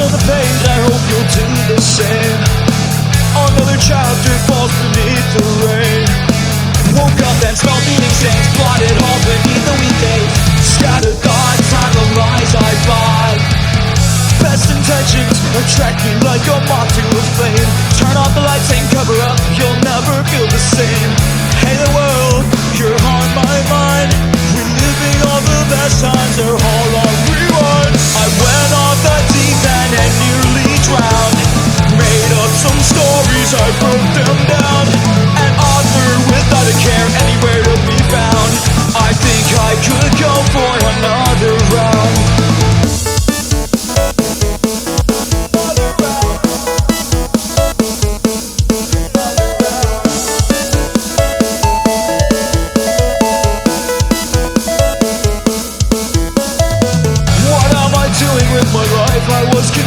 feel the pain, I hope you'll do the same. Another chapter falls beneath the rain. Woke up and smelled meaning stains, blotted all beneath the weekdays. Scattered thoughts on the lies I bought. Best intentions attract me like a moth to a flame. Turn off the lights and cover up, you'll never feel the same. Hey the world, you're on my mind. Reliving all the best times, they're all on rewind. I went off the deep end and nearly drowned. Made up some stories, I broke them down. An author without a care, anywhere to be found. I think I could go for another round. What am I doing with my life? I was